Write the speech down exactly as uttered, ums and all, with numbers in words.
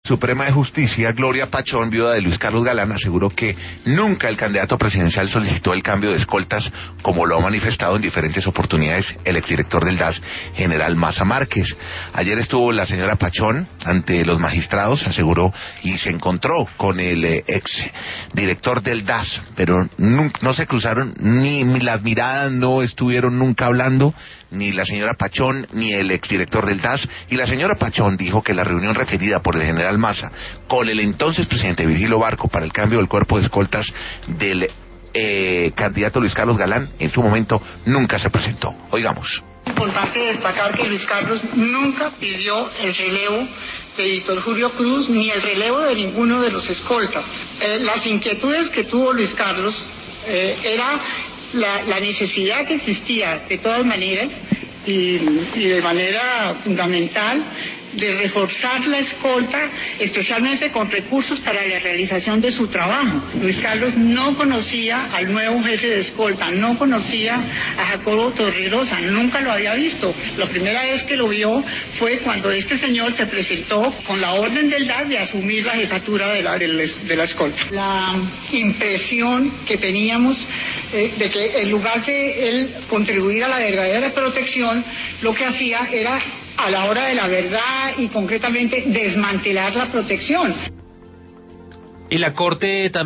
Suprema de Justicia, Gloria Pachón, viuda de Luis Carlos Galán, aseguró que nunca el candidato presidencial solicitó el cambio de escoltas, como lo ha manifestado en diferentes oportunidades el exdirector del D A S, general Maza Márquez. Ayer estuvo la señora Pachón ante los magistrados, aseguró, y se encontró con el eh, ex director del D A S, pero nunca, no se cruzaron ni, ni las miradas, no estuvieron nunca hablando, ni la señora Pachón ni el exdirector del D A S, y la señora Pachón dijo que la reunión referida por el general Maza con el entonces presidente Virgilio Barco para el cambio del cuerpo de escoltas del eh, candidato Luis Carlos Galán en su momento nunca se presentó. Oigamos. Es importante destacar que Luis Carlos nunca pidió el relevo de Víctor Julio Cruz ni el relevo de ninguno de los escoltas. Eh, las inquietudes que tuvo Luis Carlos eh, era la, la necesidad que existía de todas maneras y, y de manera fundamental de reforzar la escolta, especialmente con recursos para la realización de su trabajo. Luis Carlos no conocía al nuevo jefe de escolta, no conocía a Jacobo Torregrosa, nunca lo había visto. La primera vez que lo vio fue cuando este señor se presentó con la orden del D A S de asumir la jefatura de la, de la, de la escolta. La impresión que teníamos eh, de que en lugar de él contribuir a la verdadera protección, lo que hacía era, a la hora de la verdad y concretamente, desmantelar la protección. Y la Corte también